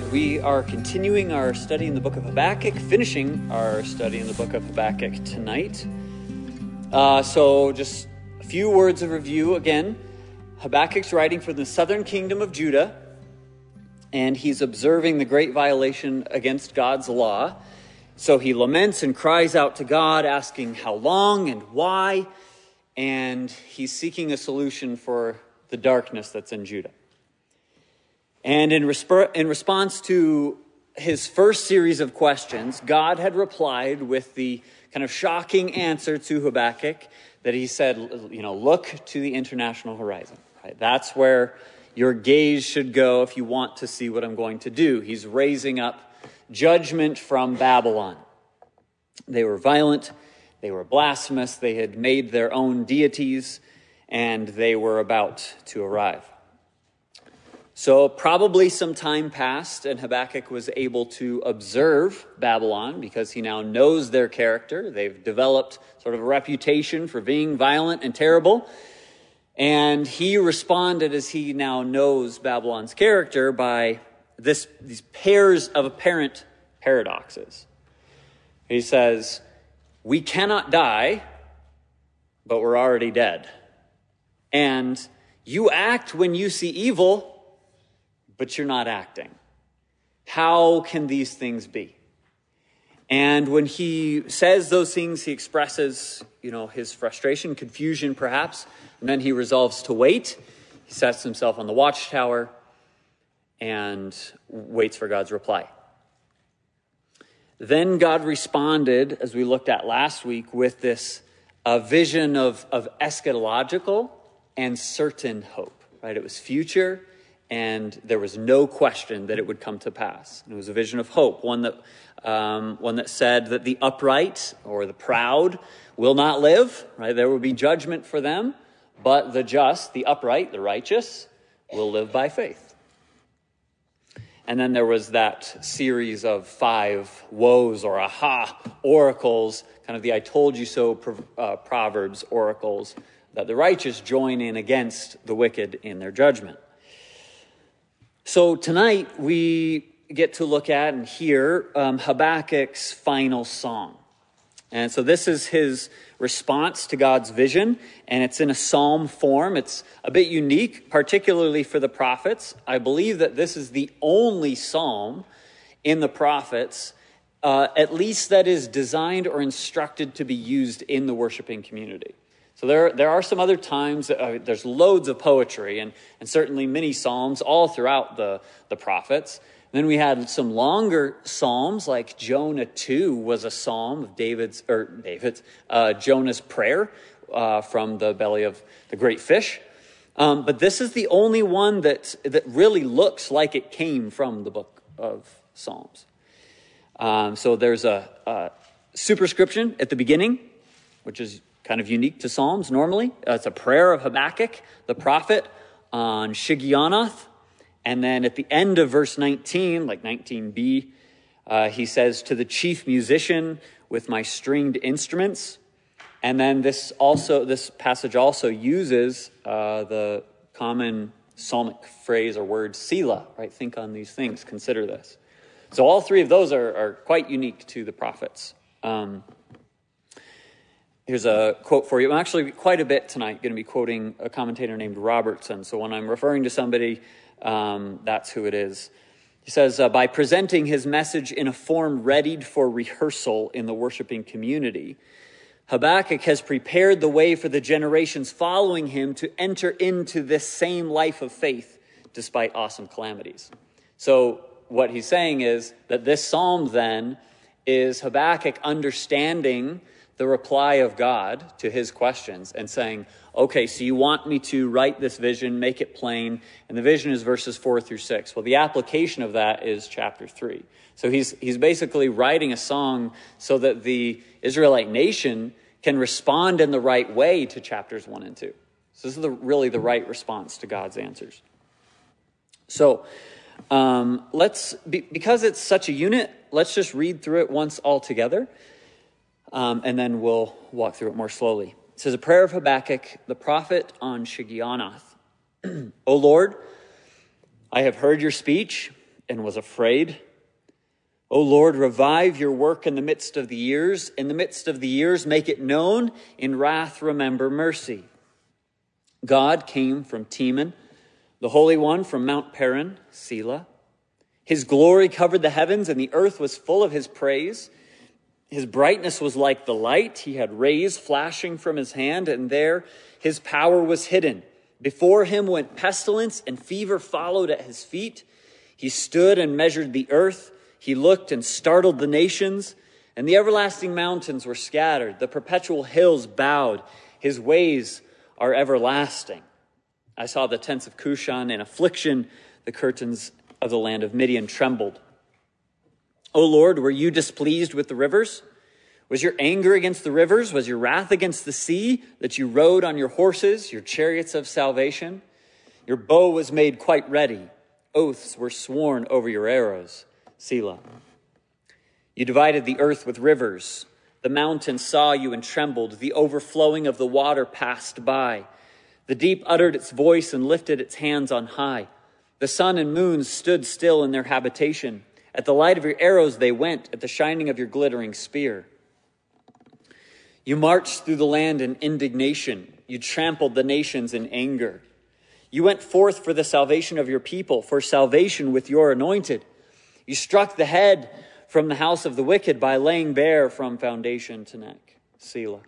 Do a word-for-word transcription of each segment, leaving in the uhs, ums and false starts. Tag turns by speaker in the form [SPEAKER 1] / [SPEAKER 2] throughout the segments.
[SPEAKER 1] We are continuing our study in the book of Habakkuk, finishing our study in the book of Habakkuk tonight. Uh, so just a few words of review again. Habakkuk's writing for the southern kingdom of Judah, and he's observing the great violation against God's law. So he laments and cries out to God, asking how long and why, and he's seeking a solution for the darkness that's in Judah. And in, resp- in response to his first series of questions, God had replied with the kind of shocking answer to Habakkuk that he said, you know, look to the international horizon. Right? That's where your gaze should go if you want to see what I'm going to do. He's raising up judgment from Babylon. They were violent, they were blasphemous, they had made their own deities, and they were about to arrive. So probably some time passed, and Habakkuk was able to observe Babylon because he now knows their character. They've developed sort of a reputation for being violent and terrible. And he responded, as he now knows Babylon's character, by this these pairs of apparent paradoxes. He says, we cannot die, but we're already dead. And you act when you see evil, but you're not acting. How can these things be? And when he says those things, he expresses, you know, his frustration, confusion perhaps, and then he resolves to wait. He sets himself on the watchtower and waits for God's reply. Then God responded, as we looked at last week, with this uh, vision of, of eschatological and certain hope. Right? It was future, and there was no question that it would come to pass. And it was a vision of hope, one that um, one that said that the upright or the proud will not live. Right? There will be judgment for them, but the just, the upright, the righteous, will live by faith. And then there was that series of five woes or aha oracles, kind of the I told you so uh, Proverbs oracles, that the righteous join in against the wicked in their judgment. So tonight we get to look at and hear um, Habakkuk's final song. And so this is his response to God's vision, and it's in a psalm form. It's a bit unique, particularly for the prophets. I believe that this is the only psalm in the prophets, uh, at least that is designed or instructed to be used in the worshiping community. So there, there are some other times, uh, there's loads of poetry, and, and certainly many psalms all throughout the, the prophets. Then we had some longer psalms, like Jonah two was a psalm of David's, or David's, uh, Jonah's prayer uh, from the belly of the great fish. Um, but this is the only one that that really looks like it came from the book of Psalms. Um, so there's a, a superscription at the beginning, which is kind of unique to Psalms normally. Uh, it's a prayer of Habakkuk, the prophet, on Shigionoth. And then at the end of verse nineteen, like nineteen b, uh, he says, to the chief musician with my stringed instruments. And then this also this passage also uses uh, the common psalmic phrase or word, Selah, right? Think on these things, consider this. So all three of those are, are quite unique to the prophets. Um, here's a quote for you. I'm actually quite a bit tonight going to be quoting a commentator named Robertson. So when I'm referring to somebody, Um, that's who it is. He says, uh, by presenting his message in a form readied for rehearsal in the worshiping community, Habakkuk has prepared the way for the generations following him to enter into this same life of faith despite awesome calamities. So what he's saying is that this psalm then is Habakkuk understanding the reply of God to his questions and saying, okay, so you want me to write this vision, make it plain, and the vision is verses four through six. Well, the application of that is chapter three. So he's he's basically writing a song so that the Israelite nation can respond in the right way to chapters one and two. So this is the, really the right response to God's answers. So um, let's, be, because it's such a unit, let's just read through it once all together. Um, and then we'll walk through it more slowly. It says, a prayer of Habakkuk, the prophet on Shigionoth. O Lord, I have heard your speech and was afraid. O Lord, revive your work in the midst of the years. In the midst of the years, make it known. In wrath, remember mercy. God came from Teman, the Holy One from Mount Paran, Selah. His glory covered the heavens, and the earth was full of his praise. His brightness was like the light. He had rays flashing from his hand, and there his power was hidden. Before him went pestilence, and fever followed at his feet. He stood and measured the earth. He looked and startled the nations, and the everlasting mountains were scattered. The perpetual hills bowed. His ways are everlasting. I saw the tents of Cushan in affliction. The curtains of the land of Midian trembled. O Lord, were you displeased with the rivers? Was your anger against the rivers? Was your wrath against the sea, that you rode on your horses, your chariots of salvation? Your bow was made quite ready. Oaths were sworn over your arrows. Selah. You divided the earth with rivers. The mountains saw you and trembled. The overflowing of the water passed by. The deep uttered its voice and lifted its hands on high. The sun and moon stood still in their habitation. At the light of your arrows they went, at the shining of your glittering spear. You marched through the land in indignation. You trampled the nations in anger. You went forth for the salvation of your people, for salvation with your anointed. You struck the head from the house of the wicked by laying bare from foundation to neck. Selah.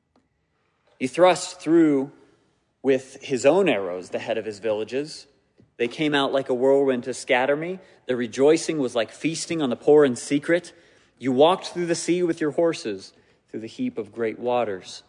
[SPEAKER 1] You thrust through with his own arrows the head of his villages. They came out like a whirlwind to scatter me. The rejoicing was like feasting on the poor in secret. You walked through the sea with your horses, through the heap of great waters.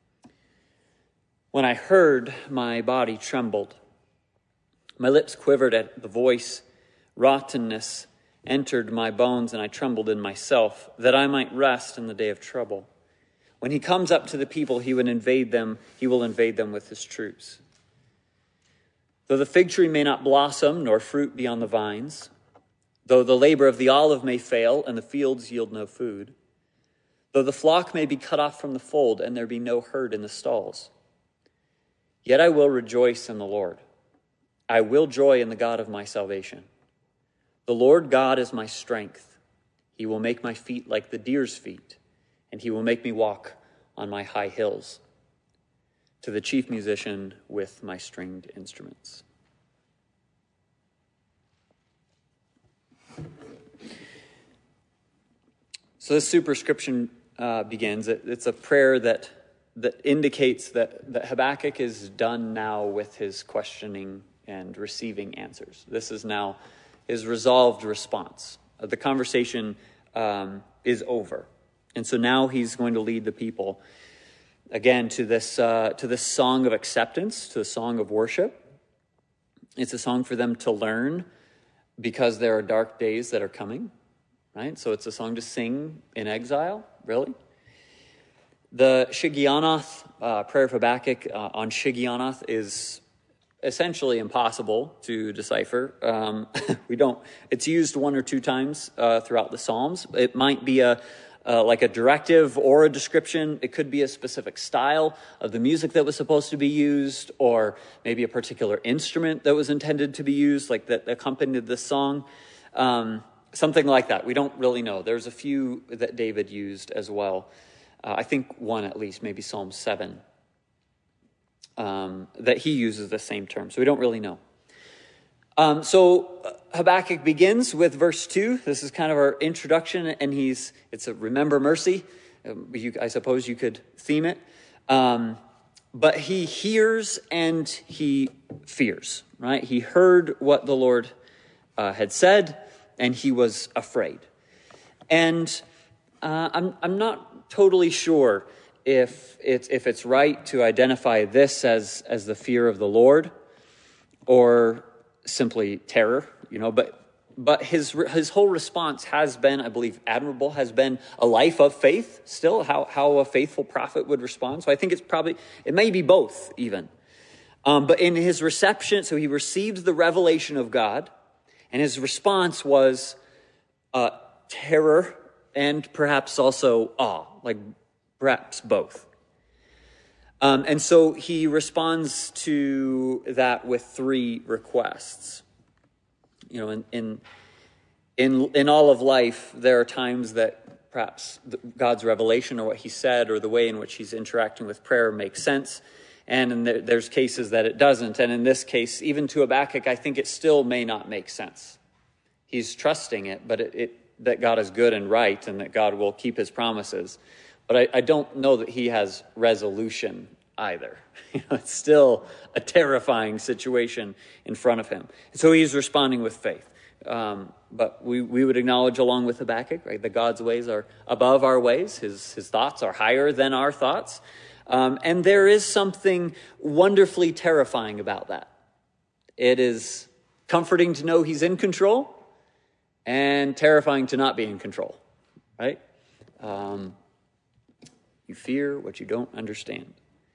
[SPEAKER 1] When I heard, my body trembled. My lips quivered at the voice. Rottenness entered my bones, and I trembled in myself, that I might rest in the day of trouble. When he comes up to the people, he would invade them. He will invade them with his troops. Though the fig tree may not blossom, nor fruit be on the vines, though the labor of the olive may fail, and the fields yield no food, though the flock may be cut off from the fold, and there be no herd in the stalls, yet I will rejoice in the Lord. I will joy in the God of my salvation. The Lord God is my strength. He will make my feet like the deer's feet, and he will make me walk on my high hills. To the chief musician with my stringed instruments. So this superscription uh, begins. It, it's a prayer that that indicates that, that Habakkuk is done now with his questioning and receiving answers. This is now his resolved response. The conversation um, is over. And so now he's going to lead the people again to this uh, to this song of acceptance, to the song of worship. It's a song for them to learn because there are dark days that are coming, right? So it's a song to sing in exile, really. The Shigionoth, uh, prayer of Habakkuk uh, on Shigionoth is essentially impossible to decipher. Um, we don't. It's used one or two times uh, throughout the Psalms. It might be a uh, like a directive or a description. It could be a specific style of the music that was supposed to be used, or maybe a particular instrument that was intended to be used, like that accompanied the song. Um, something like that. We don't really know. There's a few that David used as well. Uh, I think one at least, maybe Psalm seven. Um, that he uses the same term. So we don't really know. Um, so Habakkuk begins with verse two. This is kind of our introduction, and he's it's a remember mercy. Um, you, I suppose you could theme it. Um, but he hears and he fears, right? He heard what the Lord uh, had said, and he was afraid. And uh, I'm I'm not totally sure if it's if it's right to identify this as as the fear of the Lord, or simply terror, you know. But but his his whole response has been, I believe, admirable. Has been a life of faith. Still, how how a faithful prophet would respond. So I think it's probably it may be both even. Um, but in his reception, so he received the revelation of God, and his response was uh, terror and perhaps also awe, like. Perhaps both. Um, and so he responds to that with three requests. You know, in, in in in all of life, there are times that perhaps God's revelation or what he said or the way in which he's interacting with prayer makes sense. And in the, there's cases that it doesn't. And in this case, even to Habakkuk, I think it still may not make sense. He's trusting it, but it, it that God is good and right and that God will keep his promises. But I, I don't know that he has resolution either. You know, it's still a terrifying situation in front of him. And so he's responding with faith. Um, but we, we would acknowledge along with Habakkuk, right, that God's ways are above our ways. His, his thoughts are higher than our thoughts. Um, and there is something wonderfully terrifying about that. It is comforting to know he's in control and terrifying to not be in control, right? Um, you fear what you don't understand.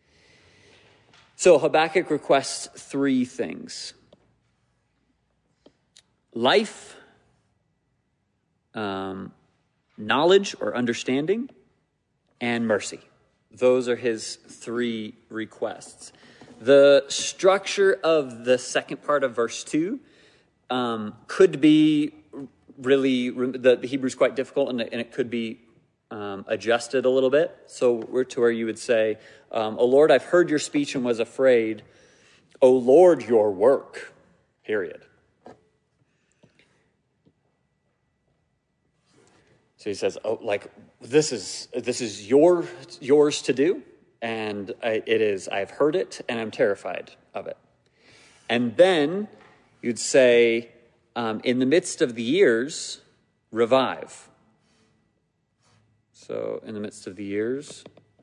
[SPEAKER 1] So Habakkuk requests three things. Life, um, knowledge or understanding, and mercy. Those are his three requests. The structure of the second part of verse two um, could be really, the, the Hebrew is quite difficult, and, and it could be um, adjusted a little bit. So we're to where you would say, um, O Lord, I've heard your speech and was afraid. O Lord, your work, period. So he says, "Oh, like this is this is your yours to do, and I, it is. I've heard it, and I'm terrified of it." And then you'd say, um, "In the midst of the years, revive." So, in the midst of the years,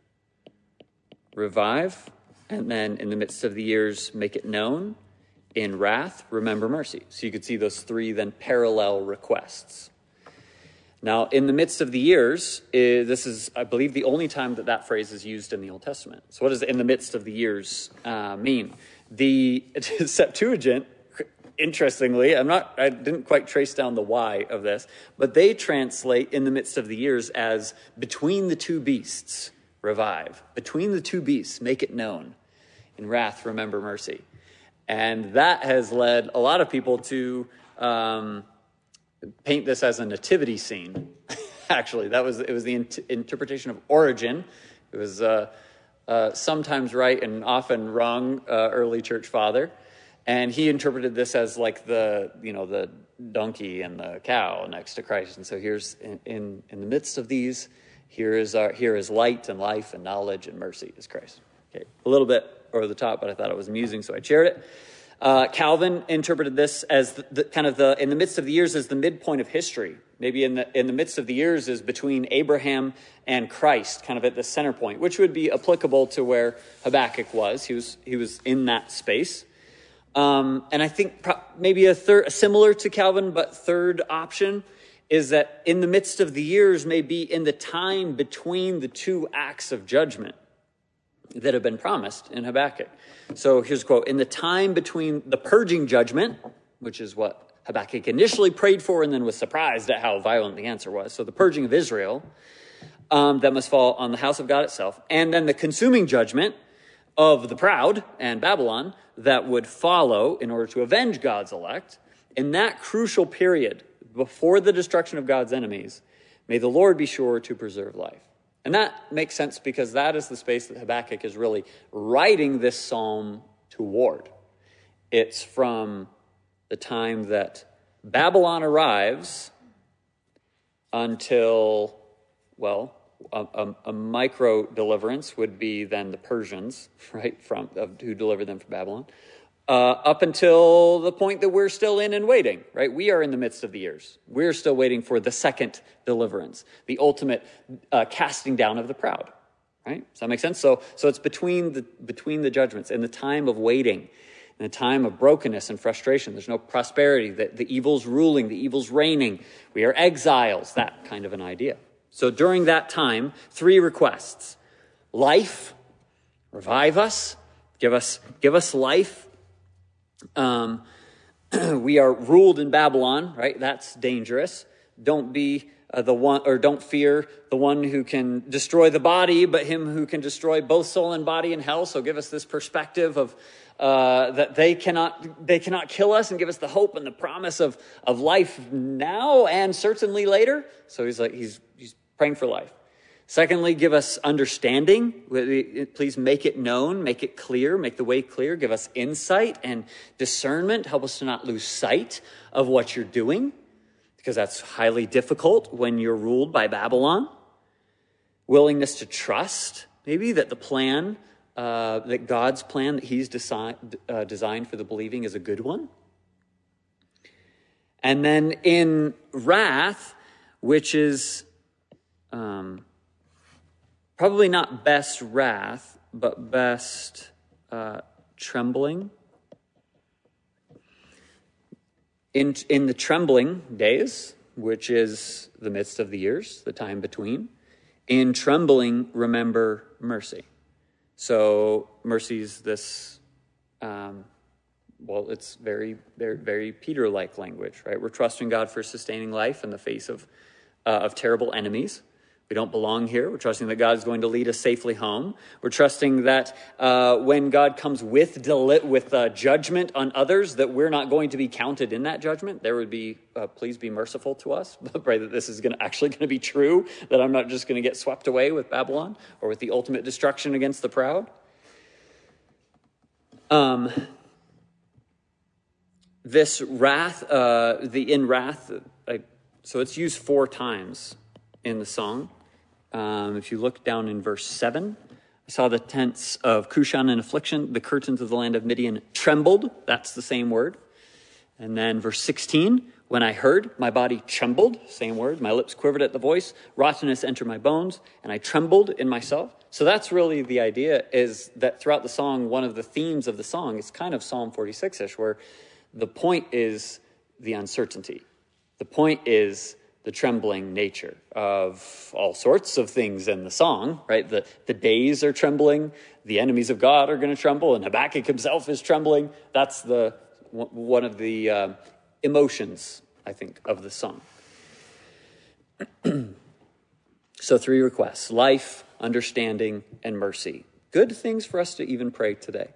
[SPEAKER 1] revive, and then in the midst of the years, make it known. In wrath, remember mercy. So you could see those three then parallel requests. Now, in the midst of the years, is, this is, I believe, the only time that that phrase is used in the Old Testament. So what does in the midst of the years uh, mean? The Septuagint, interestingly, I'm not, I didn't quite trace down the why of this, but they translate in the midst of the years as between the two beasts, revive. Between the two beasts, make it known. In wrath, remember mercy. And that has led a lot of people to Um, paint this as a nativity scene. Actually, that was it was the in- interpretation of Origen. It was uh, uh, sometimes right and often wrong uh, early church father, and he interpreted this as like the you know the donkey and the cow next to Christ. And so here's in in, in the midst of these, here is our here is light and life and knowledge and mercy is Christ. Okay, a little bit over the top, but I thought it was amusing, so I shared it. Uh, Calvin interpreted this as the, the kind of the in the midst of the years as the midpoint of history. Maybe in the in the midst of the years is between Abraham and Christ, kind of at the center point, which would be applicable to where Habakkuk was. He was he was in that space. Um, and I think pro- maybe a third, similar to Calvin, but third option is that in the midst of the years may be in the time between the two acts of judgment that have been promised in Habakkuk. So here's a quote. In the time between the purging judgment, which is what Habakkuk initially prayed for and then was surprised at how violent the answer was. So the purging of Israel um, that must fall on the house of God itself. And then the consuming judgment of the proud and Babylon that would follow in order to avenge God's elect. In that crucial period before the destruction of God's enemies, may the Lord be sure to preserve life. And that makes sense because that is the space that Habakkuk is really writing this psalm toward. It's from the time that Babylon arrives until, well, a, a, a micro deliverance would be then the Persians, right, from of, who delivered them from Babylon, uh, up until the point that we're still in and waiting, right? We are in the midst of the years. We're still waiting for the second deliverance, the ultimate uh, casting down of the proud, right? Does that make sense? So, so it's between the between the judgments, in the time of waiting, in the time of brokenness and frustration. There's no prosperity. The, the evil's ruling, the evil's reigning. We are exiles, that kind of an idea. So during that time, three requests: life, revive us, give us give us life. Um, we are ruled in Babylon, right? That's dangerous. Don't be uh, the one, or don't fear the one who can destroy the body, but him who can destroy both soul and body in hell. So give us this perspective of uh, that they cannot they cannot kill us, and give us the hope and the promise of of life now and certainly later. So he's like he's he's praying for life. Secondly, give us understanding. Please make it known, make it clear, make the way clear. Give us insight and discernment. Help us to not lose sight of what you're doing, because that's highly difficult when you're ruled by Babylon. Willingness to trust, maybe, that the plan, uh, that God's plan that he's designed, uh, designed for the believing is a good one. And then in wrath, which is... Um, Probably not best wrath, but best uh, trembling. In, in the trembling days, which is the midst of the years, the time between, in trembling, remember mercy. So mercy is this, um, well, it's very, very, very Peter-like language, right? We're trusting God for sustaining life in the face of, uh, of terrible enemies. We don't belong here. We're trusting that God is going to lead us safely home. We're trusting that uh, when God comes with deli- with uh, judgment on others, that we're not going to be counted in that judgment. There would be, uh, please be merciful to us. Pray that this is going to actually going to be true, that I'm not just going to get swept away with Babylon or with the ultimate destruction against the proud. Um, this wrath, uh, the in wrath, I, so it's used four times in the song. Um, if you look down in verse seven, I saw the tents of Cushan in affliction, the curtains of the land of Midian trembled. That's the same word. And then verse sixteen, when I heard, my body trembled, same word, my lips quivered at the voice, rottenness entered my bones, and I trembled in myself. So that's really the idea, is that throughout the song, one of the themes of the song is kind of Psalm forty-six-ish, where the point is the uncertainty. The point is the trembling nature of all sorts of things in the song, right? The, the days are trembling. The enemies of God are going to tremble, and Habakkuk himself is trembling. That's the one of the uh, emotions, I think, of the song. So three requests: life, understanding, and mercy. Good things for us to even pray today.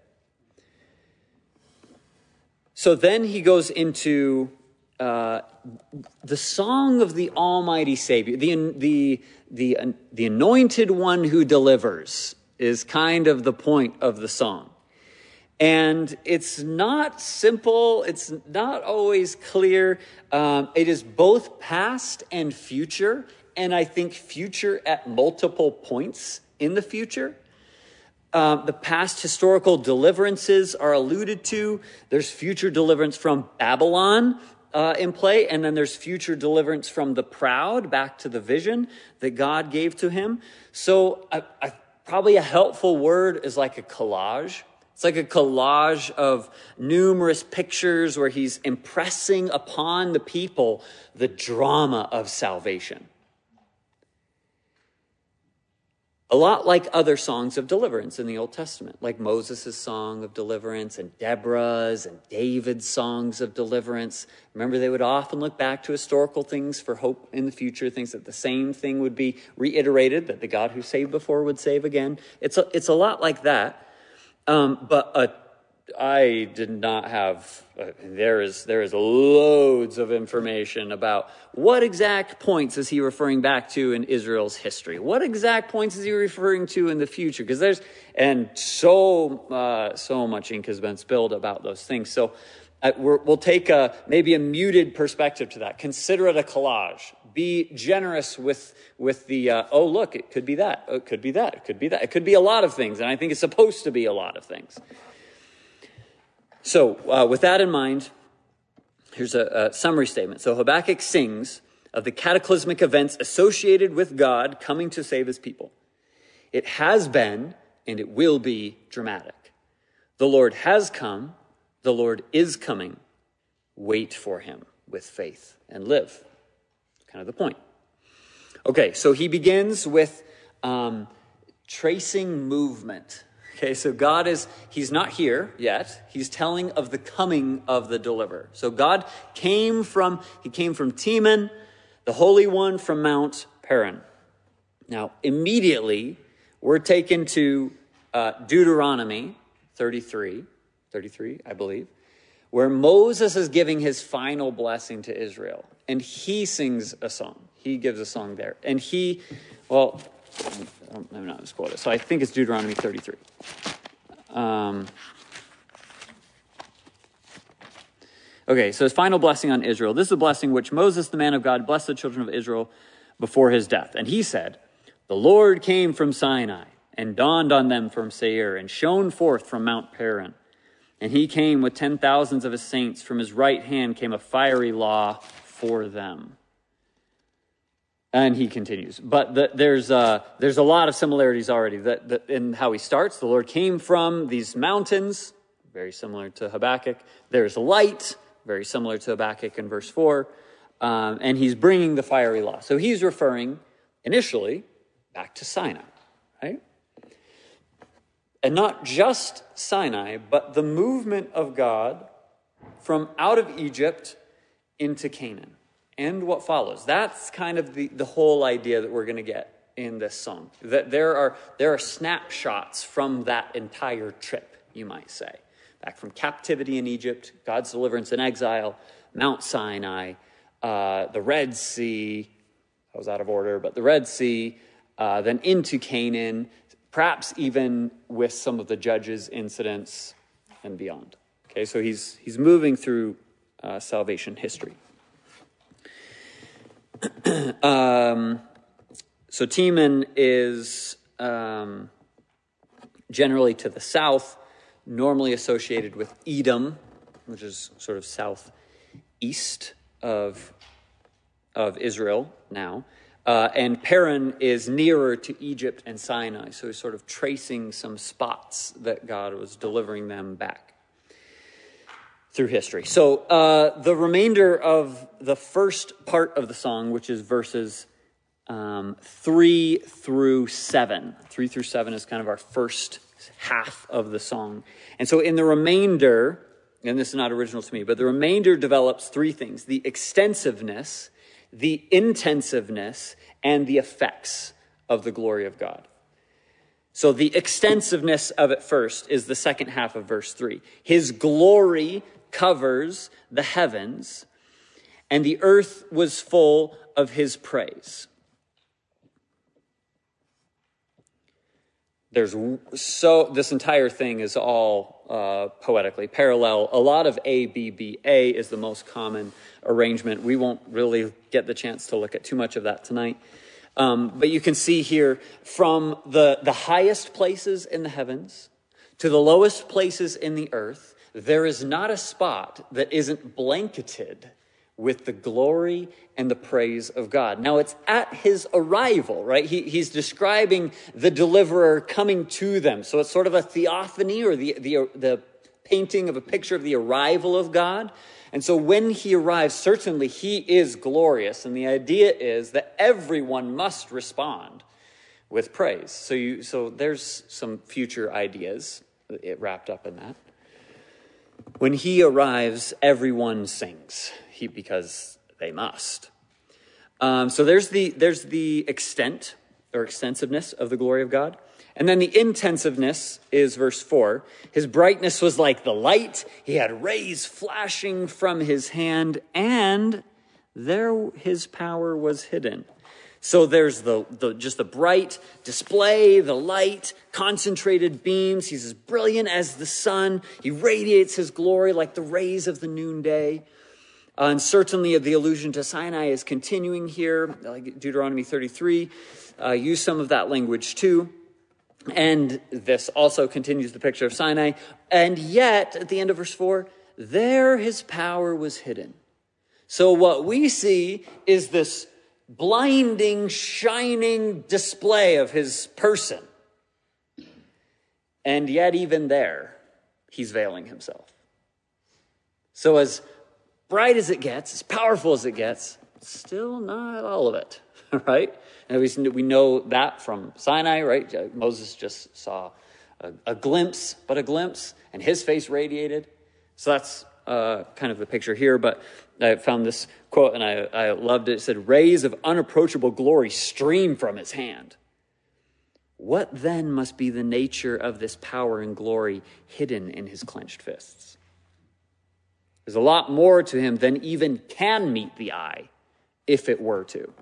[SPEAKER 1] So then he goes into Uh, the song of the Almighty Savior, the, the, the, uh, the anointed one who delivers, is kind of the point of the song. And it's not simple. It's not always clear. Um, it is both past and future. And I think future at multiple points in the future. Uh, the past historical deliverances are alluded to. There's future deliverance from Babylon Uh, in play, and then there's future deliverance from the proud, back to the vision that God gave to him. So I, I, probably a helpful word is like a collage. It's like a collage of numerous pictures where he's impressing upon the people the drama of salvation. A lot like other songs of deliverance in the Old Testament, like Moses' song of deliverance and Deborah's and David's songs of deliverance. Remember, they would often look back to historical things for hope in the future, things that the same thing would be reiterated, that the God who saved before would save again. It's a, it's a lot like that. Um, but a I did not have, uh, there is there is loads of information about what exact points is he referring back to in Israel's history? What exact points is he referring to in the future? Because there's, and so, uh, so much ink has been spilled about those things. So uh, we're, we'll take a, maybe a muted perspective to that. Consider it a collage. Be generous with, with the, uh, oh, look, it could be that. Oh, it could be that. It could be that. It could be a lot of things. And I think it's supposed to be a lot of things. So uh, with that in mind, here's a, a summary statement. So Habakkuk sings of the cataclysmic events associated with God coming to save his people. It has been and it will be dramatic. The Lord has come. The Lord is coming. Wait for him with faith and live. Kind of the point. Okay, so he begins with um, tracing movement. Okay, so God is, he's not here yet. He's telling of the coming of the deliverer. So God came from, he came from Teman. the Holy One from Mount Paran. Now, immediately, we're taken to uh, Deuteronomy thirty-three, thirty-three, I believe, where Moses is giving his final blessing to Israel. And he sings a song. He gives a song there. And he, well, I'm not going to quote it. So I think it's Deuteronomy thirty-three. Um, okay, so his final blessing on Israel. This is a blessing which Moses, the man of God, blessed the children of Israel before his death. And he said, the Lord came from Sinai and dawned on them from Seir and shone forth from Mount Paran. And he came with ten thousands of his saints. From his right hand came a fiery law for them. And he continues. But the, there's, uh, there's a lot of similarities already that, that in how he starts. The Lord came from these mountains, very similar to Habakkuk. There's light, very similar to Habakkuk in verse four. Um, and he's bringing the fiery law. So he's referring initially back to Sinai, right? And not just Sinai, but the movement of God from out of Egypt into Canaan and what follows. That's kind of the, the whole idea that we're going to get in this song. That there are, there are snapshots from that entire trip, you might say. Back from captivity in Egypt, God's deliverance in exile, Mount Sinai, uh, the Red Sea. I was out of order, but the Red Sea, uh, then into Canaan, perhaps even with some of the Judges incidents and beyond. Okay, so he's he's moving through uh, salvation history. um, so Teman is um, generally to the south, normally associated with Edom, which is sort of southeast of of Israel now. Uh, and Paran is nearer to Egypt and Sinai, so he's sort of tracing some spots that God was delivering them back through history. So uh, the remainder of the first part of the song, which is verses um, three through seven. Three through seven is kind of our first half of the song. And so in the remainder, and this is not original to me, but the remainder develops three things: the extensiveness, the intensiveness, and the effects of the glory of God. So the extensiveness of it first is the second half of verse three. His glory covers the heavens, and the earth was full of his praise. There's so, this entire thing is all uh, poetically parallel. A lot of A, B, B, A is the most common arrangement. We won't really get the chance to look at too much of that tonight. Um, but you can see here from the, the highest places in the heavens to the lowest places in the earth, there is not a spot that isn't blanketed with the glory and the praise of God. Now, it's at his arrival, right? He, he's describing the deliverer coming to them. So it's sort of a theophany, or the, the, the painting of a picture of the arrival of God. And so when he arrives, certainly he is glorious. And the idea is that everyone must respond with praise. So you, so there's some future ideas it wrapped up in that. When he arrives, everyone sings, he, because they must. Um, so there's the there's the extent or extensiveness of the glory of God. And then the intensiveness is verse four. His brightness was like the light. He had rays flashing from his hand, and there his power was hidden. So there's the, the just the bright display, the light, concentrated beams. He's as brilliant as the sun. He radiates his glory like the rays of the noonday. Uh, and certainly the allusion to Sinai is continuing here, like Deuteronomy thirty-three. Uh, use some of that language too. And this also continues the picture of Sinai. And yet, at the end of verse four, there his power was hidden. So what we see is this blinding, shining display of his person. And yet even there, he's veiling himself. So as bright as it gets, as powerful as it gets, still not all of it, right? And we, we know that from Sinai, right? Moses just saw a, a glimpse, but a glimpse, and his face radiated. So that's uh, kind of the picture here. But I found this quote and I, I loved it. It said, "Rays of unapproachable glory stream from his hand. What then must be the nature of this power and glory hidden in his clenched fists? There's a lot more to him than even can meet the eye, if it were to,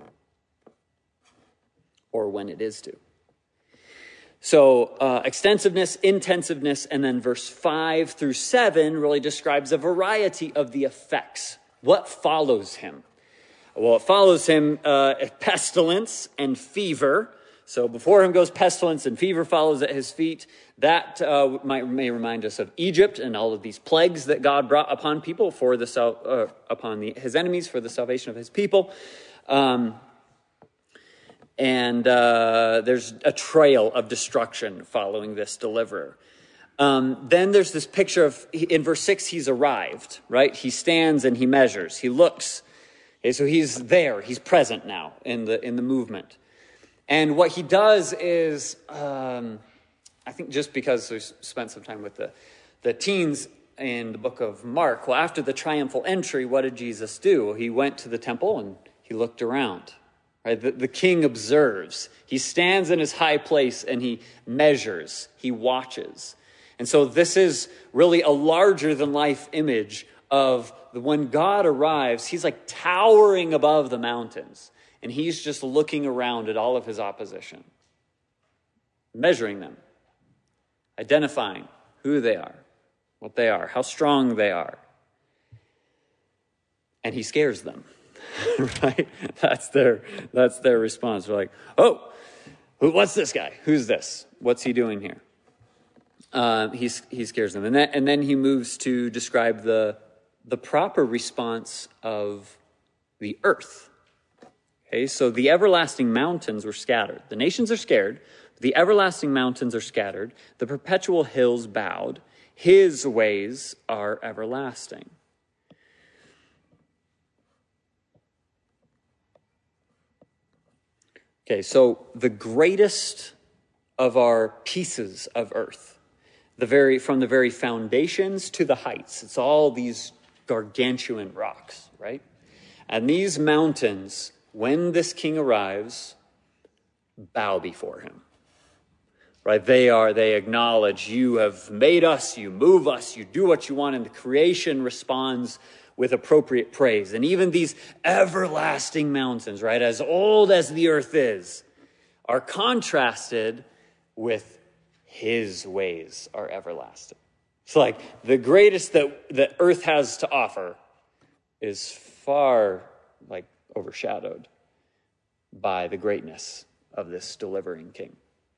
[SPEAKER 1] or when it is to." So uh, extensiveness, intensiveness, and then verse five through seven really describes a variety of the effects. What follows him? Well, it follows him uh, pestilence and fever. So before him goes pestilence, and fever follows at his feet. That uh, might, may remind us of Egypt and all of these plagues that God brought upon people for the uh, upon the, his enemies for the salvation of his people. Um, and uh, there's a trail of destruction following this deliverer. Um, then there's this picture of, in verse six, he's arrived, right? He stands and he measures. He looks. Okay, so he's there. He's present now in the in the movement. And what he does is, um, I think just because we spent some time with the, the teens in the book of Mark, well, after the triumphal entry, what did Jesus do? He went to the temple and he looked around. Right? The, the king observes. He stands in his high place and he measures. He watches. And so this is really a larger than life image of when God arrives, he's like towering above the mountains. And he's just looking around at all of his opposition, measuring them, identifying who they are, what they are, how strong they are. And he scares them, right? That's their, that's their response. They're like, "Oh, who, what's this guy? Who's this? What's he doing here?" Uh, he's, he scares them. And then, and then he moves to describe the, the proper response of the earth. Okay, so the everlasting mountains were scattered. The nations are scared. The everlasting mountains are scattered. The perpetual hills bowed. His ways are everlasting. Okay, so the greatest of our pieces of earth, the very from the very foundations to the heights, it's all these gargantuan rocks, right? And these mountains, when this king arrives, bow before him. Right? They are, they acknowledge, you have made us, you move us, you do what you want, and the creation responds with appropriate praise. And even these everlasting mountains, right, as old as the earth is, are contrasted with his ways are everlasting. It's like the greatest that, that earth has to offer is far, like, overshadowed by the greatness of this delivering king.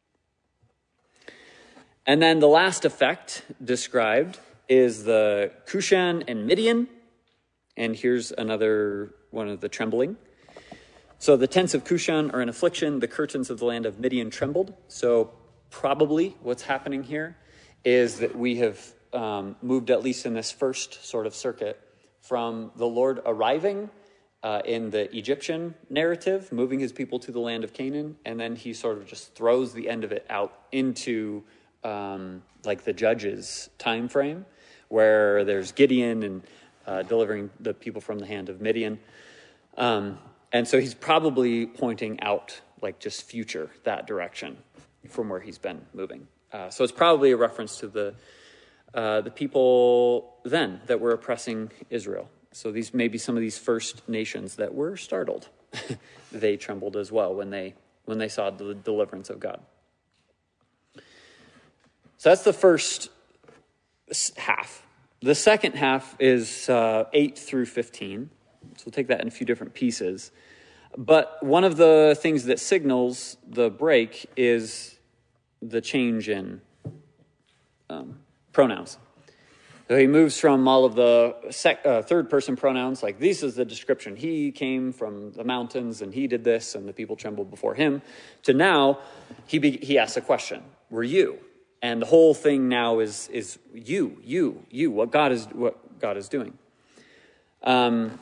[SPEAKER 1] And then the last effect described is the Cushan and Midian. And here's another one of the trembling. So the tents of Cushan are in affliction. The curtains of the land of Midian trembled. So probably what's happening here is that we have um, moved, at least in this first sort of circuit, from the Lord arriving Uh, in the Egyptian narrative, moving his people to the land of Canaan, and then he sort of just throws the end of it out into um, like the Judges time frame, where there's Gideon and uh, delivering the people from the hand of Midian. Um, and so he's probably pointing out like just future, that direction from where he's been moving. Uh, so it's probably a reference to the uh, the people then that were oppressing Israel. So these may be some of these first nations that were startled. They trembled as well when they when they saw the deliverance of God. So that's the first half. The second half is uh, eight through fifteen. So we'll take that in a few different pieces. But one of the things that signals the break is the change in um, pronouns. So he moves from all of the sec, uh, third-person pronouns, like this is the description. He came from the mountains, and he did this, and the people trembled before him, to now he be, he asks a question: were you? And the whole thing now is is you, you, you. What God is what God is doing. Um,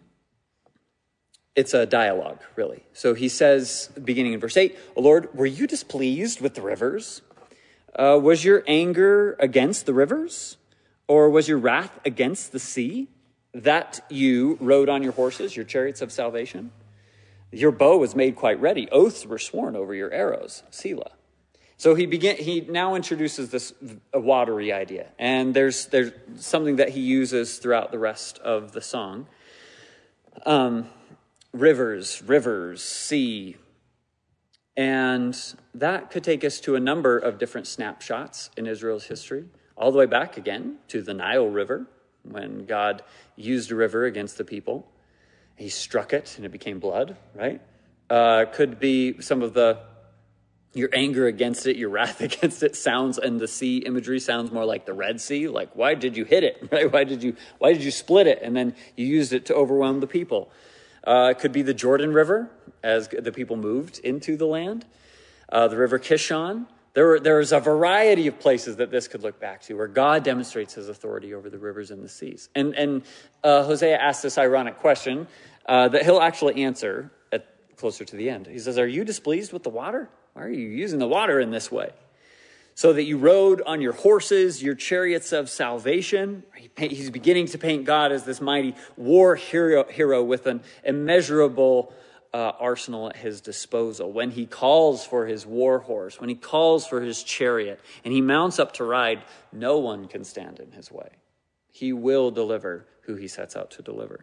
[SPEAKER 1] it's a dialogue, really. So he says, beginning in verse eight, "O Lord, were you displeased with the rivers? Uh, was your anger against the rivers? Or was your wrath against the sea? that you rode on your horses, your chariots of salvation. Your bow was made quite ready. Oaths were sworn over your arrows, Selah. So he began. He now introduces this a watery idea, and there's there's something that he uses throughout the rest of the song. Um, rivers, rivers, sea, and that could take us to a number of different snapshots in Israel's history, all the way back again to the Nile River, when God used a river against the people. He struck it, and it became blood. Right? Uh, could be some of the your anger against it, your wrath against it sounds, and the sea imagery sounds more like the Red Sea. Like, why did you hit it? Right? Why did you, why did you split it? And then you used it to overwhelm the people. Uh, it could be the Jordan River as the people moved into the land. Uh, the River Kishon. There were, there's a variety of places that this could look back to where God demonstrates his authority over the rivers and the seas. And, and uh, Hosea asks this ironic question uh, that he'll actually answer at closer to the end. He says, are you displeased with the water? Why are you using the water in this way? So that you rode on your horses, your chariots of salvation. He's beginning to paint God as this mighty war hero, hero with an immeasurable uh, arsenal at his disposal. When he calls for his war horse, when he calls for his chariot, and he mounts up to ride, no one can stand in his way. He will deliver who he sets out to deliver.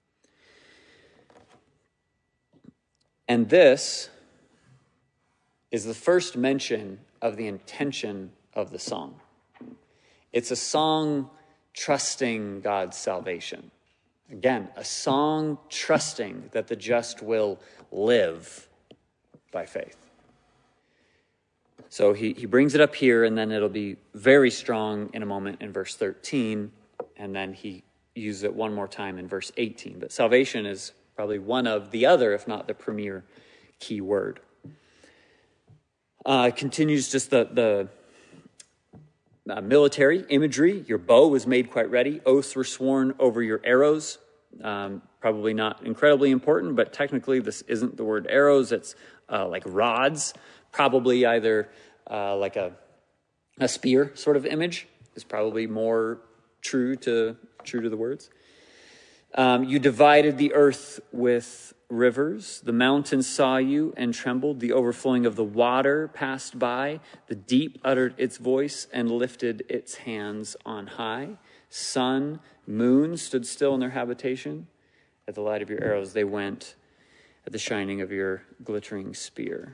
[SPEAKER 1] And this is the first mention of the intention of the song. It's a song trusting God's salvation. Again, a song trusting that the just will live by faith. So he, he brings it up here, and then it'll be very strong in a moment in verse thirteen, and then he uses it one more time in verse eighteen. But salvation is probably one of the other, if not the premier key word. Uh, continues just the, the uh, military imagery. Your bow was made quite ready. Oaths were sworn over your arrows. Um, probably not incredibly important, but technically this isn't the word arrows. It's uh, like rods. Probably either uh, like a a spear sort of image is probably more true to true to the words. Um, you divided the earth with rivers. The mountains saw you and trembled. The overflowing of the water passed by. The deep uttered its voice and lifted its hands on high. Sun, moon stood still in their habitation. At the light of your arrows they went, at the shining of your glittering spear.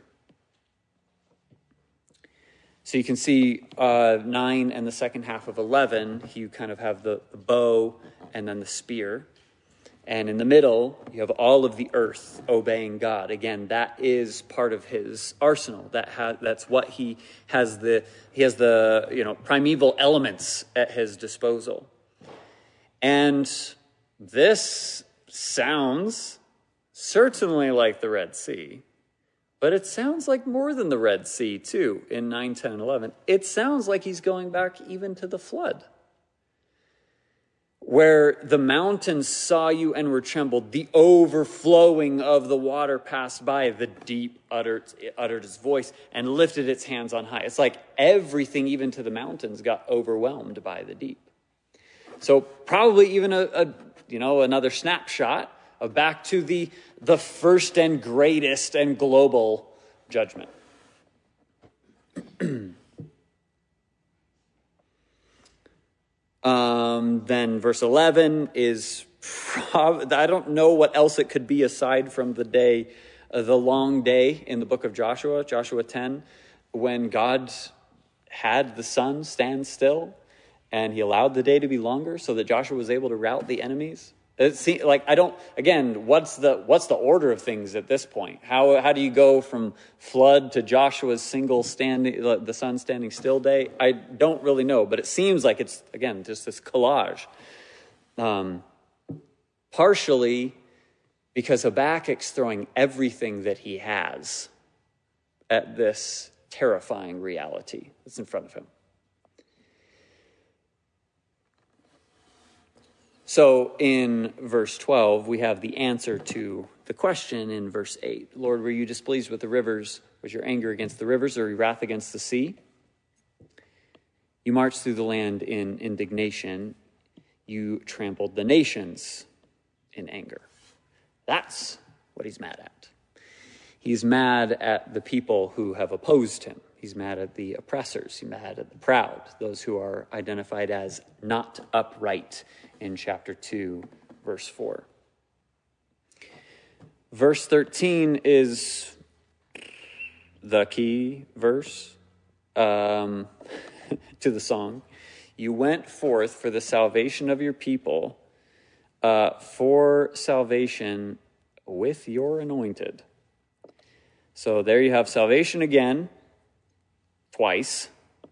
[SPEAKER 1] So you can see uh, nine and the second half of eleven, you kind of have the, the bow and then the spear. And in the middle, you have all of the earth obeying God. Again, that is part of his arsenal. That ha- that's what he has the he has the you know primeval elements at his disposal. And this sounds certainly like the Red Sea, but it sounds like more than the Red Sea too. In nine, ten, and eleven, it sounds like he's going back even to the flood, where the mountains saw you and were trembled, the overflowing of the water passed by, the deep uttered, uttered its voice and lifted its hands on high. It's like everything, even to the mountains, got overwhelmed by the deep. So probably even a, a you know another snapshot of back to the the first and greatest and global judgment. Um, then verse eleven is, prob- I don't know what else it could be aside from the day, uh, the long day in the book of Joshua, Joshua ten, when God had the sun stand still and he allowed the day to be longer so that Joshua was able to rout the enemies. It seems like I don't, again, what's the what's the order of things at this point? How how do you go from flood to Joshua's single standing, the sun standing still day? I don't really know, but it seems like it's, again, just this collage. Um, partially because Habakkuk's throwing everything that he has at this terrifying reality that's in front of him. So in verse twelve, we have the answer to the question in verse eight. Lord, were you displeased with the rivers? Was your anger against the rivers, or your wrath against the sea? You marched through the land in indignation. You trampled the nations in anger. That's what he's mad at. He's mad at the people who have opposed him. He's mad at the oppressors. He's mad at the proud, those who are identified as not upright in chapter two, verse four. Verse thirteen is the key verse um, to the song. You went forth for the salvation of your people, uh, for salvation with your anointed. So there you have salvation again, twice,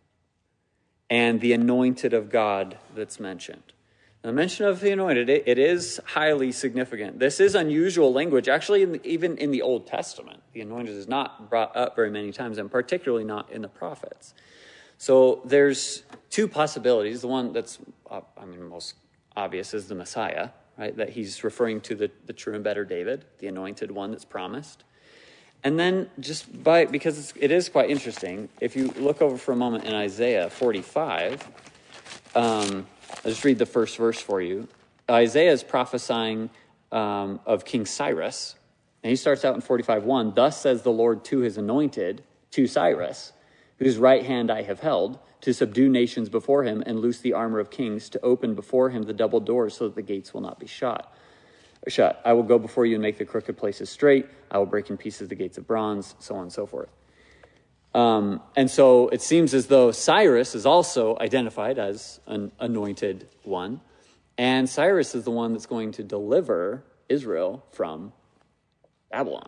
[SPEAKER 1] and the anointed of God that's mentioned. The mention of the anointed, it, it is highly significant. This is unusual language. Actually, in the, even in the Old Testament, the anointed is not brought up very many times, and particularly not in the prophets. So there's two possibilities. The one that's, uh, I mean, most obvious is the Messiah, right? That he's referring to the, the true and better David, the anointed one that's promised. And then just by, because it's, it is quite interesting, if you look over for a moment in Isaiah forty-five, um, I'll just read the first verse for you. Isaiah is prophesying um, of King Cyrus, and he starts out in forty-five one, "Thus says the Lord to his anointed, to Cyrus, whose right hand I have held, to subdue nations before him and loose the armor of kings, to open before him the double doors so that the gates will not be shut. Shut. I will go before you and make the crooked places straight. I will break in pieces the gates of bronze," so on and so forth. Um, and so it seems as though Cyrus is also identified as an anointed one. And Cyrus is the one that's going to deliver Israel from Babylon.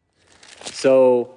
[SPEAKER 1] So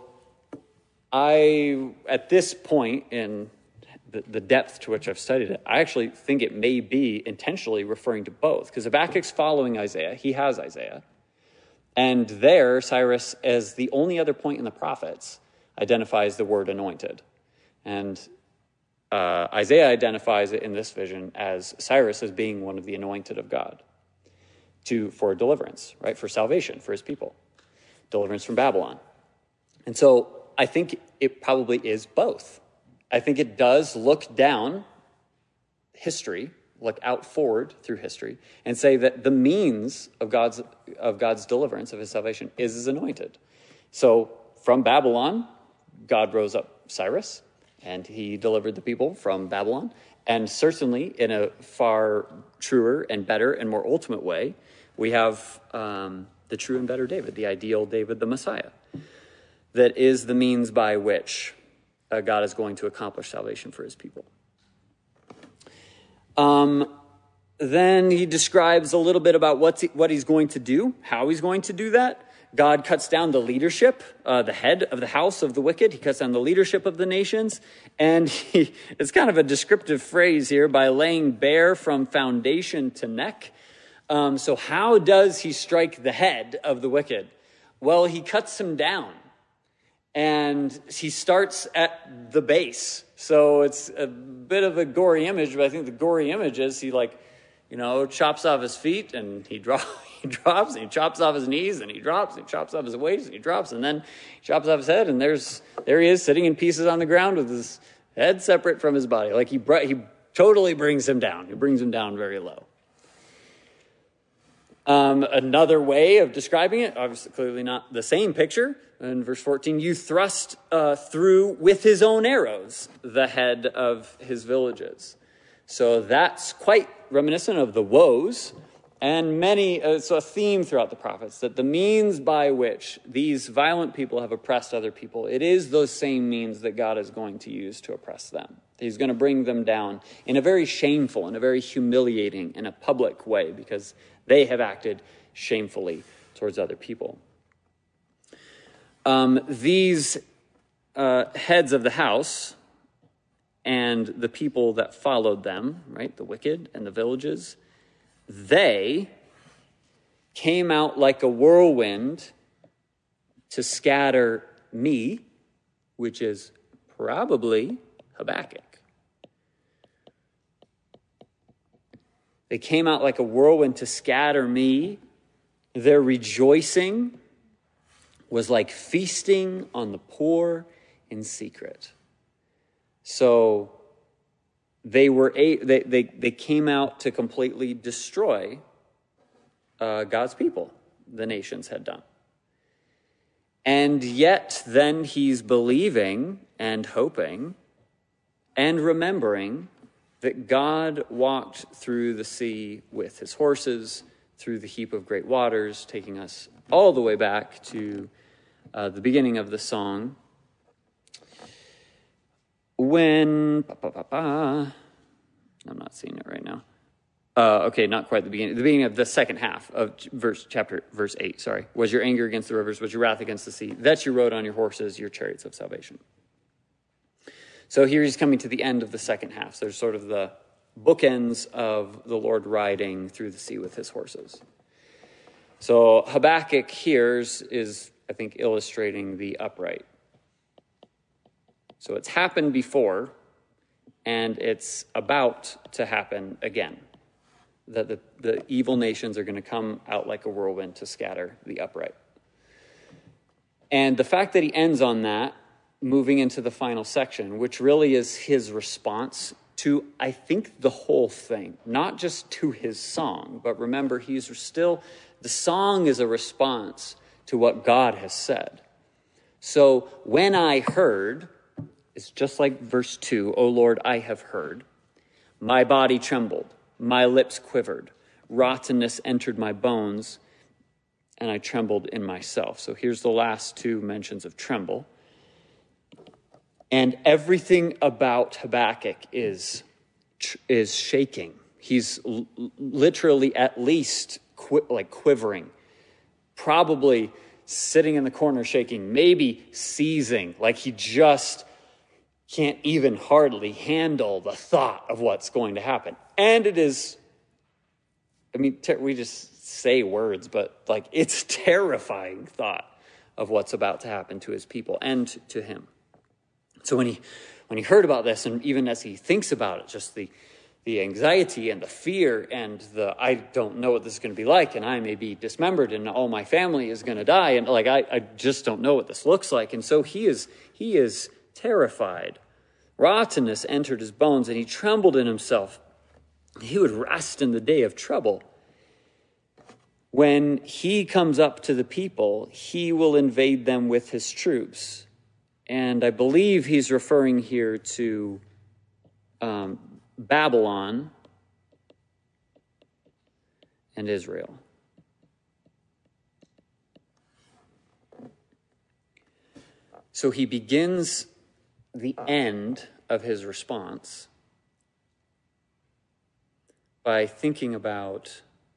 [SPEAKER 1] I, at this point in the, the depth to which I've studied it, I actually think it may be intentionally referring to both. Because Habakkuk's following Isaiah. He has Isaiah. And there, Cyrus, as the only other point in the prophets, identifies the word anointed. And uh, Isaiah identifies it in this vision as Cyrus as being one of the anointed of God to for deliverance, right? For salvation, for his people. Deliverance from Babylon. And so I think it probably is both. I think it does look down history, look out forward through history, and say that the means of God's of God's deliverance, of his salvation, is his anointed. So from Babylon, God rose up Cyrus, and he delivered the people from Babylon. And certainly, in a far truer and better and more ultimate way, we have um, the true and better David, the ideal David, the Messiah, that is the means by which uh, God is going to accomplish salvation for his people. Um, then he describes a little bit about what's he, what he's going to do, how he's going to do that. God cuts down the leadership, uh, the head of the house of the wicked. He cuts down the leadership of the nations. And he, it's kind of a descriptive phrase here, by laying bare from foundation to neck. Um, so how does he strike the head of the wicked? Well, he cuts him down. And he starts at the base. So it's a bit of a gory image, but I think the gory image is he, like, you know, chops off his feet and he drops. He drops, and he chops off his knees, and he drops, and he chops off his waist, and he drops, and then he chops off his head, and there's there he is sitting in pieces on the ground with his head separate from his body. Like he he totally brings him down. He brings him down very low. Um, another way of describing it, obviously clearly not the same picture, in verse fourteen, you thrust uh, through with his own arrows the head of his villages. So that's quite reminiscent of the woes. And many, uh, it's a theme throughout the prophets, that the means by which these violent people have oppressed other people, it is those same means that God is going to use to oppress them. He's going to bring them down in a very shameful, in a very humiliating, in a public way, because they have acted shamefully towards other people. Um, these uh, heads of the house and the people that followed them, right, the wicked and the villages, they came out like a whirlwind to scatter me, which is probably Habakkuk. They came out like a whirlwind to scatter me. Their rejoicing was like feasting on the poor in secret. So they were a, they, they they came out to completely destroy uh, God's people. The nations had done. And yet then he's believing and hoping and remembering that God walked through the sea with his horses, through the heap of great waters, taking us all the way back to uh, the beginning of the song. When, ba, ba, ba, ba, I'm not seeing it right now. Uh, okay, not quite the beginning. The beginning of the second half of verse chapter verse eight. Sorry, was your anger against the rivers? Was your wrath against the sea? That you rode on your horses, your chariots of salvation. So here he's coming to the end of the second half. So there's sort of the bookends of the Lord riding through the sea with his horses. So Habakkuk here is, is I think, illustrating the upright. So it's happened before, and it's about to happen again. That the, the evil nations are going to come out like a whirlwind to scatter the upright. And the fact that he ends on that, moving into the final section, which really is his response to, I think, the whole thing, not just to his song, but remember, he's still, the song is a response to what God has said. So when I heard, it's just like verse two, O Lord, I have heard, my body trembled. My lips quivered, rottenness entered my bones, and I trembled in myself. So here's the last two mentions of tremble. And everything about Habakkuk is, is shaking. He's l- literally at least qui- like quivering, probably sitting in the corner shaking, maybe seizing, like he just can't even hardly handle the thought of what's going to happen. And it is, I mean, ter- we just say words, but like it's terrifying thought of what's about to happen to his people and to him. So when he when he heard about this, and even as he thinks about it, just the the anxiety and the fear and the, I don't know what this is going to be like, and I may be dismembered and all my family is going to die. And like, I, I just don't know what this looks like. And so he is, he is terrified. Rottenness entered his bones, and he trembled in himself. He would rest in the day of trouble. When he comes up to the people, he will invade them with his troops. And I believe he's referring here to um, Babylon and Israel. So he begins the end of his response by thinking about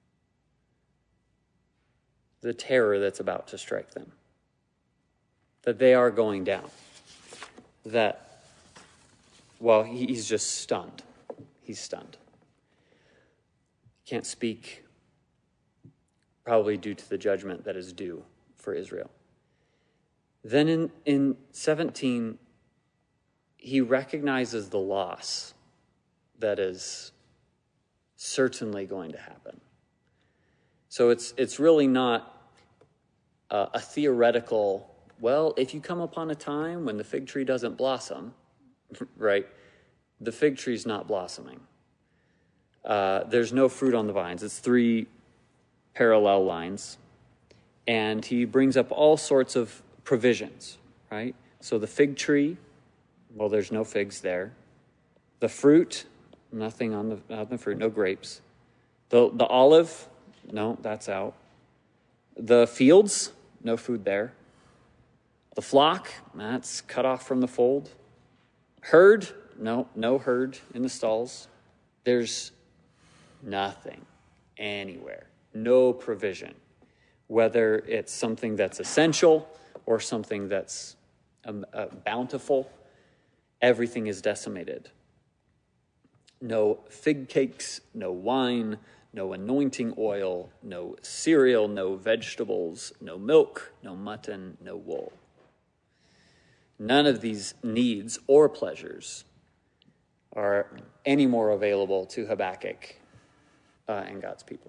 [SPEAKER 1] the terror that's about to strike them. That they are going down. That, well, he's just stunned. He's stunned. He can't speak, probably due to the judgment that is due for Israel. Then in, in seventeen, he recognizes the loss that is certainly going to happen. So it's it's really not a, a theoretical, well, if you come upon a time when the fig tree doesn't blossom, right, the fig tree's not blossoming. Uh, there's no fruit on the vines. It's three parallel lines. And he brings up all sorts of provisions, right? So the fig tree, well, there's no figs there. The fruit, nothing on the, on the fruit, no grapes. The, the olive, no, that's out. The fields, no food there. The flock, that's cut off from the fold. Herd, no, no herd in the stalls. There's nothing anywhere, no provision, whether it's something that's essential or something that's um, uh, bountiful. Everything is decimated. No fig cakes, no wine, no anointing oil, no cereal, no vegetables, no milk, no mutton, no wool. None of these needs or pleasures are any more available to Habakkuk uh, and God's people.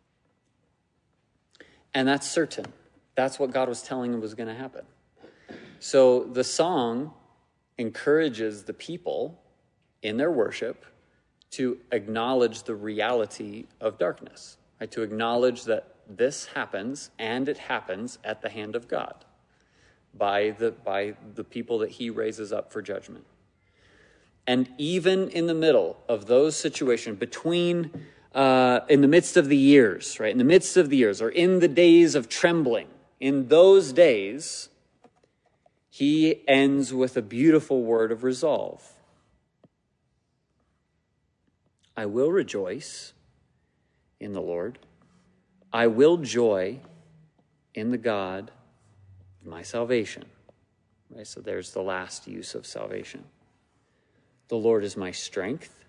[SPEAKER 1] And that's certain. That's what God was telling him was going to happen. So the song encourages the people in their worship to acknowledge the reality of darkness, right? To acknowledge that this happens, and it happens at the hand of God by the, by the people that he raises up for judgment. And even in the middle of those situations, between, uh, in the midst of the years, right? In the midst of the years, or in the days of trembling, in those days, he ends with a beautiful word of resolve. I will rejoice in the Lord. I will joy in the God of my salvation. Right? So there's the last use of salvation. The Lord is my strength.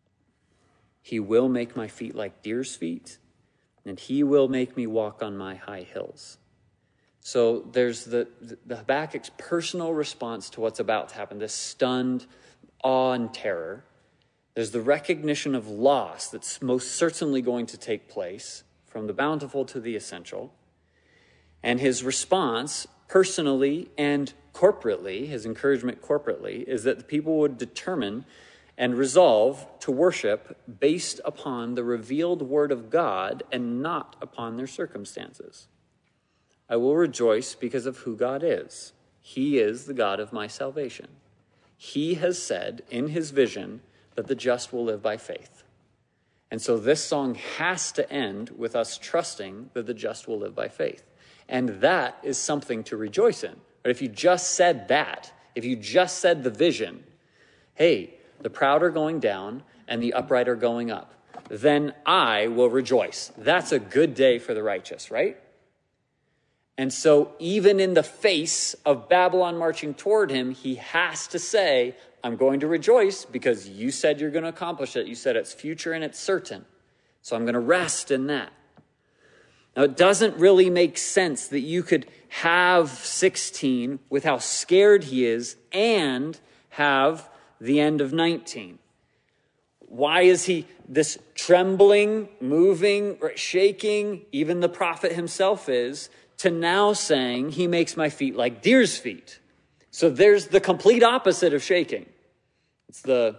[SPEAKER 1] He will make my feet like deer's feet, and he will make me walk on my high hills. So there's the, the Habakkuk's personal response to what's about to happen, this stunned awe and terror. There's the recognition of loss that's most certainly going to take place, from the bountiful to the essential. And his response, personally and corporately, his encouragement corporately, is that the people would determine and resolve to worship based upon the revealed word of God and not upon their circumstances. I will rejoice because of who God is. He is the God of my salvation. He has said in his vision that the just will live by faith. And so this song has to end with us trusting that the just will live by faith. And that is something to rejoice in. But if you just said that, if you just said the vision, hey, the proud are going down and the upright are going up, then I will rejoice. That's a good day for the righteous, right? And so even in the face of Babylon marching toward him, he has to say, I'm going to rejoice because you said you're going to accomplish it. You said it's future and it's certain. So I'm going to rest in that. Now, it doesn't really make sense that you could have sixteen with how scared he is and have the end of nineteen. Why is he this trembling, moving, shaking, even the prophet himself is, to now saying he makes my feet like deer's feet? So there's the complete opposite of shaking. It's the,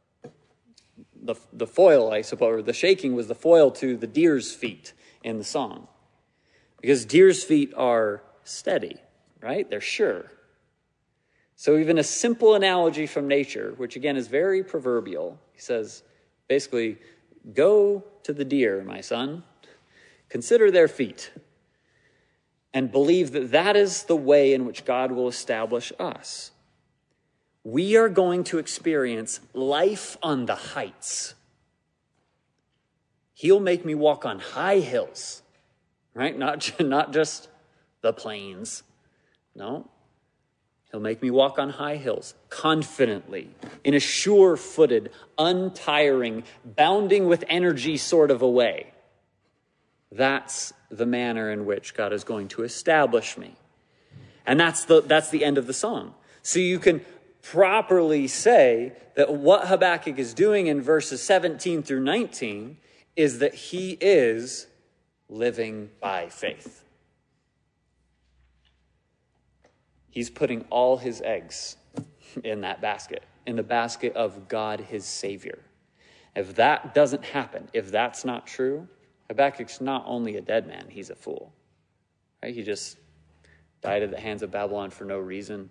[SPEAKER 1] the, the foil, I suppose, or the shaking was the foil to the deer's feet in the song. Because deer's feet are steady, right? They're sure. So even a simple analogy from nature, which again is very proverbial, he says, basically, go to the deer, my son, consider their feet, and believe that that is the way in which God will establish us. We are going to experience life on the heights. He'll make me walk on high hills, right? Not, not just the plains. No. He'll make me walk on high hills, confidently, in a sure-footed, untiring, bounding with energy sort of a way. That's the manner in which God is going to establish me. And that's the, that's the end of the song. So you can properly say that what Habakkuk is doing in verses seventeen through nineteen is that he is living by faith. He's putting all his eggs in that basket, in the basket of God, his Savior. If that doesn't happen, if that's not true, Habakkuk's not only a dead man, he's a fool. Right? He just died at the hands of Babylon for no reason.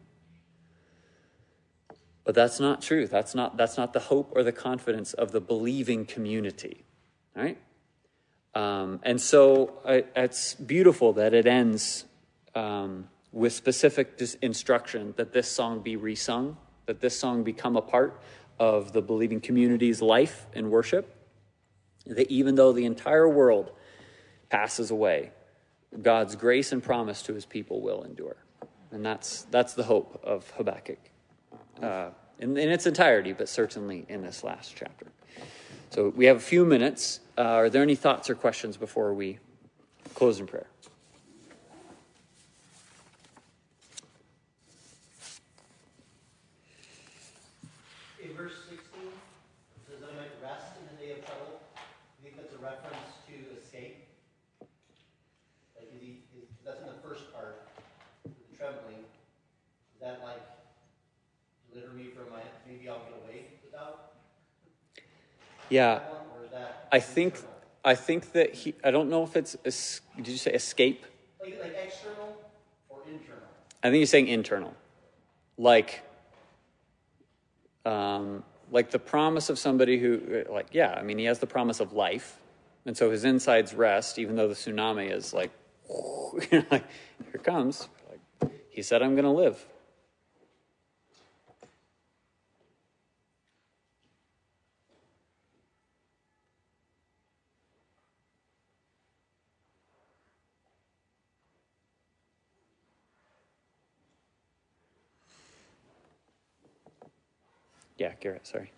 [SPEAKER 1] But that's not true. That's not, that's not the hope or the confidence of the believing community. Right? Um, and so uh, it's beautiful that it ends um, with specific dis- instruction that this song be resung, that this song become a part of the believing community's life and worship, that even though the entire world passes away, God's grace and promise to his people will endure. And that's that's the hope of Habakkuk uh, in, in its entirety, but certainly in this last chapter. So we have a few minutes. Uh, are there any thoughts or questions before we close in prayer?
[SPEAKER 2] In verse sixteen, it says, I might rest in the day of trouble. I think that's a reference to escape. Like, is he, is, that's in the first part, the trembling. Is that like, deliver me from my, maybe I'll get away without?
[SPEAKER 1] Yeah.
[SPEAKER 2] That one, or is that
[SPEAKER 1] I think
[SPEAKER 2] internal?
[SPEAKER 1] I think that he. I don't know if it's. es- Did you say escape?
[SPEAKER 2] Like, like external or internal?
[SPEAKER 1] I think you're saying internal, like, um, like the promise of somebody who, like, yeah. I mean, he has the promise of life, and so his insides rest, even though the tsunami is like, like here it comes. Like, he said, "I'm going to live." Yeah, Garrett. Sorry.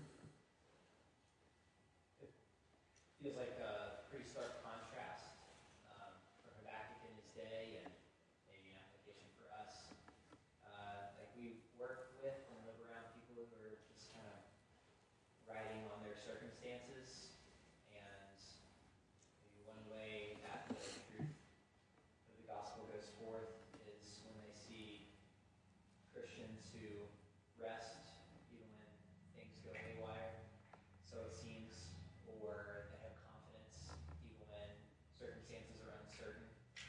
[SPEAKER 3] Feels like a pretty stark contrast um, for Habakkuk in his day and maybe an application for us. Uh, like we work with and live around people who are just kind of riding on their circumstances, and maybe one way that the truth of the gospel goes forth is when they see Christians who rest even when things go haywire, so it seems, or they have confidence even when circumstances are uncertain.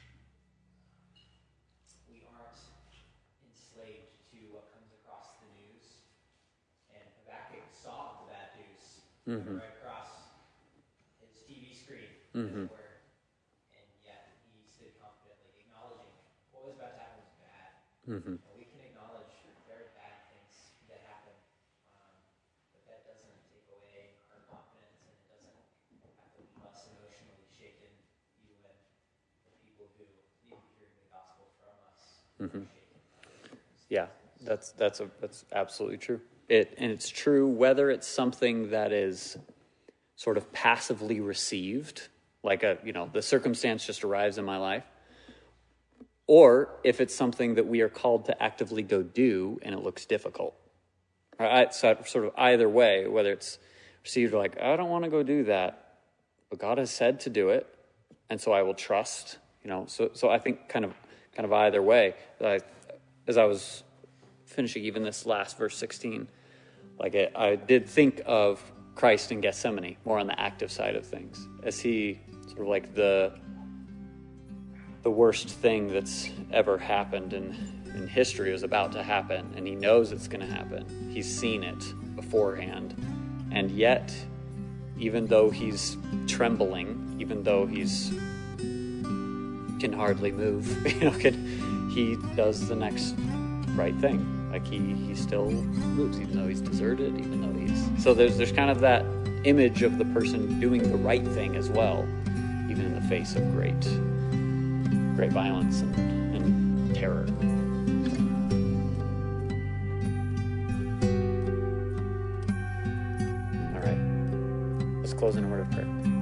[SPEAKER 3] We aren't enslaved to what comes across the news, and Habakkuk saw the bad news
[SPEAKER 1] Mhm.
[SPEAKER 3] right across his T V screen, as
[SPEAKER 1] Mhm.
[SPEAKER 3] it were, and yet he stood confidently, acknowledging what was about to happen was bad.
[SPEAKER 1] Mhm.
[SPEAKER 3] And we can acknowledge there are bad things that happen, um, but that doesn't take away our confidence, and it doesn't have to leave us emotionally shaken, even when the people who need to hear the gospel from us
[SPEAKER 1] Mhm.
[SPEAKER 3] are shaken.
[SPEAKER 1] Yeah, that's that's a that's absolutely true. It and it's true whether it's something that is sort of passively received, like a you know the circumstance just arrives in my life, or if it's something that we are called to actively go do and it looks difficult. Right? So sort of either way, whether it's received like I don't want to go do that, but God has said to do it, and so I will trust. You know, so so I think kind of kind of either way. I, as I was finishing even this last verse sixteen, like it, I did think of Christ in Gethsemane more on the active side of things, as he sort of like the the worst thing that's ever happened in in history is about to happen, and he knows it's going to happen. He's seen it beforehand, and yet, even though he's trembling, even though he's can hardly move, you know, can, he does the next right thing. Like he he still moves, even though he's deserted, even though he's so there's there's kind of that image of the person doing the right thing as well, even in the face of great great violence and, and terror. All right, let's close in a word of prayer.